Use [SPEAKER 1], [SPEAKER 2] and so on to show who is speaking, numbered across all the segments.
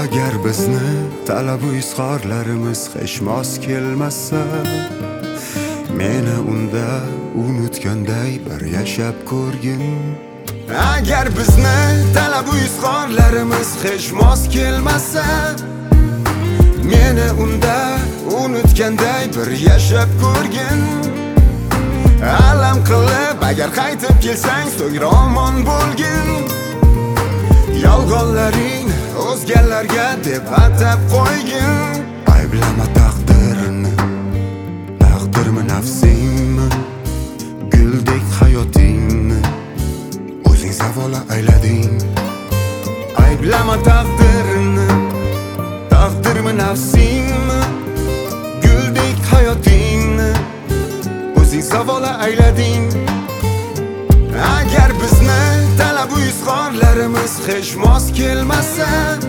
[SPEAKER 1] agar bizni talab u izhorlarimiz hech mos kelmasa, meni unda unutganday bir yashab ko'rgin. Agar bizni talab u izhorlarimiz hech mos kelmasa, meni unda unutganday bir yashab ko'rgin. Alam qilib agar qaytib kelsang, so'ngra omon bo'lgin. Yolg'onlaring o'zgalarga deb atab qo'ygin. Ayblama taqdirini, taqdirmi nafsingmi, guldek hayotingni o'zing savola aylading. Ayblama taqdirini, taqdirmi nafsingmi, guldek hayotingni o'zing savola aylading. Agar bizni talab u izhorlarimiz hech mos kelmasa,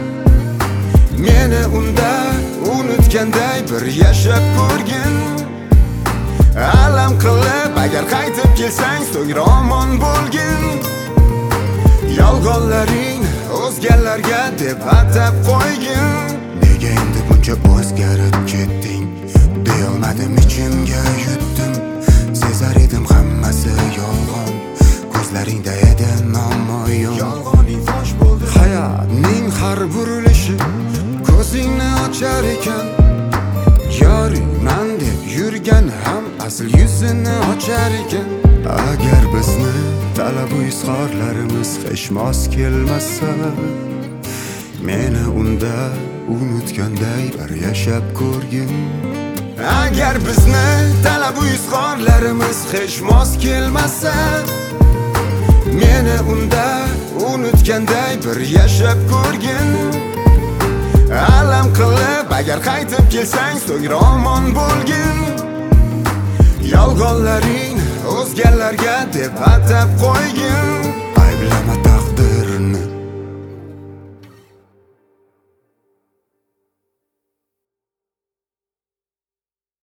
[SPEAKER 1] meni unda unutganday bir yashab ko'rgin. Alam qilib agar qaytib kelsang, so'ngra omon bo'lgin. Yolg'onlaring o'zgalarga deb atab qo'ygin. Nega endi buncha o'zgarib ketding? Deyolmadim, ichimga yutdim. Sezar edim hammasi yolg'on, ko'zlaringda edi namoyon. Yolg'oning fosh bo'ldi. Hayotning har burilishi ko'zingni ochar ekan. Yoriman deb yurgan ham asl yuzini ochar ekan. Agar bizni talab u izhorlarimiz hech mos kelmasa, meni unda unutganday bir yashab ko'rgin. Agar bizni talab u izhorlarimiz hech mos kelmasa, meni unda unutganday bir yashab ko'rgin. Alam qilib agar qaytib kelsang, so'ngra omon bo'lgin. Yolg'onlaring o'zgalarga deb atab qo'ygin.